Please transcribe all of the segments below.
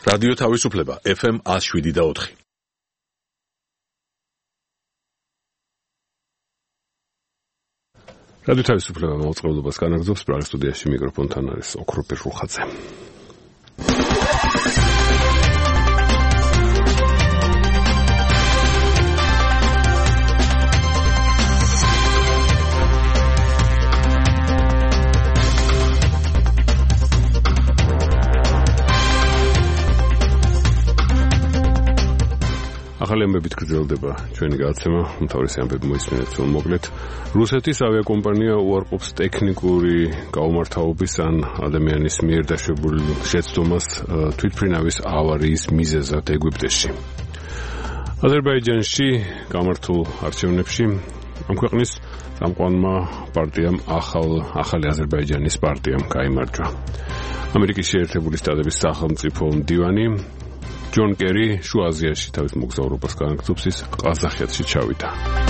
რადიო თავისუფლება FM 107.4. რადიო თავისუფლება მოწყობილობას განაგრძობს პრაღის სტუდიაში მიკროფონთან არის ოქროპირ რუხაძე. ახალი ამბებით გრძელდება ჩვენი გადაცემა, უმთავრესი ამბები მოისმინეთ მოკლედ. რუსეთის ავიაკომპანია უარყოფს ტექნიკური გაუმართავობის ან ადამიანის მიერ დაშვებული შეცდომას თვითმფრინავის ავარიის მიზეზად ეგვიპტეში. აზერბაიჯანში გამართულ არჩევნებში ამ ქვეყნის წამყვანმა პარტიამ ახალი აზერბაიჯანის პარტიამ გაიმარჯვა. ამერიკის შეერთებული შტატების სახელმწიფო მდივანი ჯონ კერი შუა აზიაში თავის მოგზაურობას განაგრძობს, ის ყაზახეთში ჩავიდა.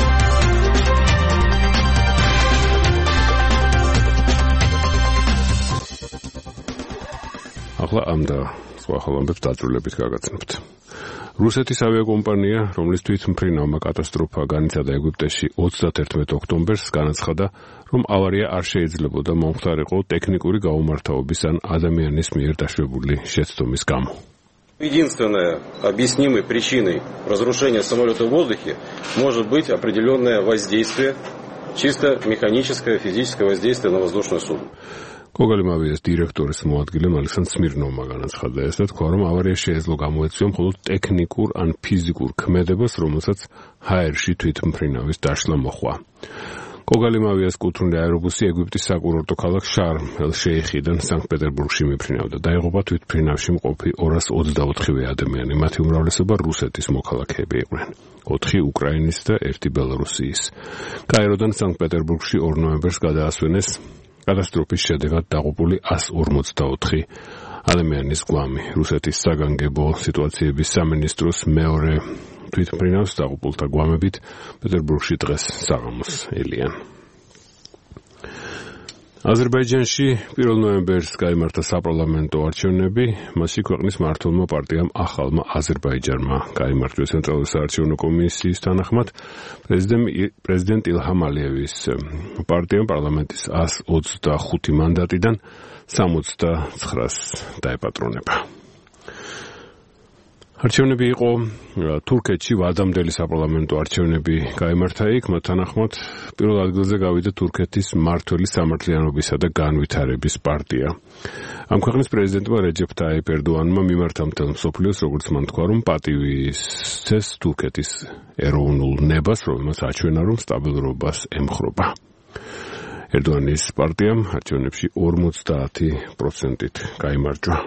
ახლა ამ და სხვა ხალხებს დაძრულებით გაგაცნობთ. რუსეთის ავიაკომპანია, რომლის თვითმფრინავმა კატასტროფა განიცადა ეგვიპტეში 31 ოქტომბერს, განაცხადა, რომ ავარია არ შეიძლებოდა მომხდარიყო ტექნიკური გაუმართავობის ან ადამიანის მიერ დაშვებული შეცდომის გამო. Единственной объяснимой причиной разрушения самолета в воздухе может быть определенное воздействие, чисто механическое, физическое воздействие на воздушное судно. Когალიმავიას დირექტორის მოადგილემ ალექსანდრ სმირნოვმა განაცხადა ეს და თქვა, რომ ავარია შეეძლო გამოეცვია მხოლოდ ტექნიკურ ან ფიზიკურ ქმედებას, რომელსაც ჰაერში თვითმფრინავის დაშლა მოჰყვა. კოგალიმავიას კუთვნილი აერობუსი ეგვიპტის საკურორტო ქალაქ შარმ-ელ-შეიხიდან სანქტ-პეტერბურგში მიფრინავდა. დაიღუპა თვითმფრინავში მყოფი 224 ადამიანი. მათი უმრავლესობა რუსეთის მოქალაქეები იყვნენ. 4 უკრაინის და 1 ბელარუსიის. კაიროდან სანქტ-პეტერბურგში 2 ნოემბერს გადაასვენეს კატასტროფის შედეგად დაღუპული 154 ადამიანის გვამი. რუსეთის საგანგებო სიტუაციების სამინისტროს მეორე თვითმფრინავს დაღუპულთა გვამებით პეტერბურგში დღეს საღამოს ელიან. აზერბაიჯანში 1 ნოემბერს გაიმართა საპარლამენტო არჩევნები, მასში ქვეყნის მმართველმა პარტიამ ახალმა აზერბაიჯანმა გაიმარჯვა ცენტრალური საარჩევნო კომისიის თანახმად პრეზიდენტ ილჰამ ალიევის პარტიამ პარლამენტის 125 მანდატიდან 69-ს დაეპატრონება. არჩევნები იყო თურქეთში ვადამდელი საპარლამენტო არჩევნები გაიმართა იქ, მათ თანახმად პირველ ადგილზე გავიდა თურქეთის მმართველი სამართლიანობისა და განვითარების პარტია. ამ ქვეყნის პრეზიდენტმა რეჯეფ ტაიპ ერდოანმა მიმართა მთელ მსოფლიოს, როგორც მან თქვა, რომ პატივი სცეს თურქეთის ეროვნულ ნებას, რომელმაც აჩვენა, რომ სტაბილურობას ემხრობა. ერდოანის პარტიამ არჩევნებში 50%-ით გაიმარჯვა.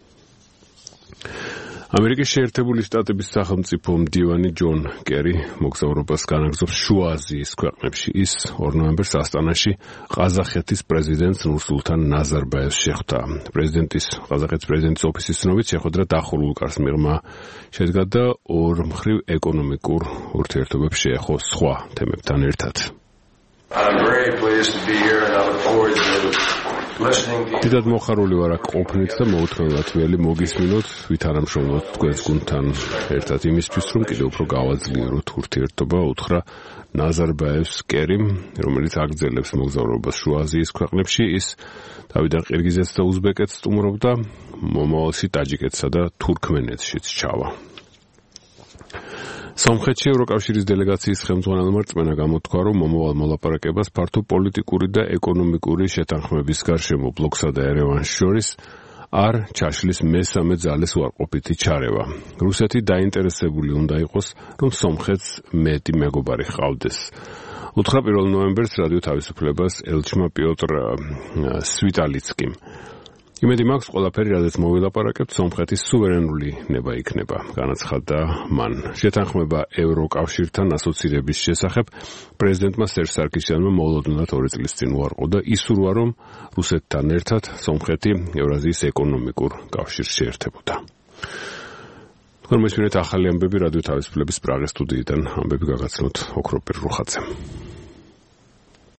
ამერიკის შეერთებული შტატების სახელმწიფო მდივანი ჯონ კერი მოგზაურობას განაგრძობს შუა აზიის ქვეყნებში. ის 2 ნოემბერს ასტანაში ყაზახეთის პრეზიდენტს ნურსულთან ნაზარბაევს შეხვდა. ყაზახეთის პრეზიდენტის ოფისის ცნობით შეხვედრა დახურულ კარს მიღმა შედგა და ორმხრივ ეკონომიკურ ურთიერთობებს შეეხო სხვა თემებთან ერთად. I'm very pleased to be here and I look forward to დიდად მოხარული ვარ აქ ყოფნით და მოუთმენლად ველი მოგისმინოთ ვითარამშრომლოთ თქვენს გუნდთან ერთად იმისთვის, რომ კიდევ უფრო გავაძლიეროთ ურთიერთობა, უთხრა ნაზარბაევს კერიმ, რომელიც აგრძელებს მოგზაურობას შუა აზიის ქვეყნებში. ის თავიდან ყირგიზეთს და უზბეკეთს სტუმრობდა, მომავალში ტაჯიკეთსა და თურქმენეთშიც ჩავა. სომხეთში ევროკავშირის დელეგაციის ხელმძღვანელმა რწმენა გამოთქვა, რომ მომავალ მოლაპარაკებას ფართო პოლიტიკური და ეკონომიკური შეთანხმების გარშემო ბლოკსა და ერევანს შორის არ ჩაშლის მესამე ძალის უარყოფითი ჩარევა. რუსეთი დაინტერესებული უნდა იყოს, რომ სომხეთს მეტი მეგობარი ჰყავდეს. უთხრა 1 ნოემბერს რადიო თავისუფლებას ელჩმა პიოტრ სვიტალიცკიმ. იმედი მაქვს, ყველაფერი, რადგან მოვილაპარაკებთ, სომხეთის სუვერენული ნება იქნება, განაცხადა მან. შეთანხმება ევროკავშირთან ასოცირების შესახებ პრეზიდენტმა სერჟ სარკისიანმა მოულოდნელად 2 წლის წინ უარყო და ისურვა, რომ რუსეთთან ერთად სომხეთი ევრაზიის ეკონომიკურ კავშირს შეერთებოდა. თქვენ მოსმენთ ახალი ამბები რადიო თავისუფლების პრაღის სტუდიიდან, ამბები გაგაცნოთ ოქროპირ რუხაძემ.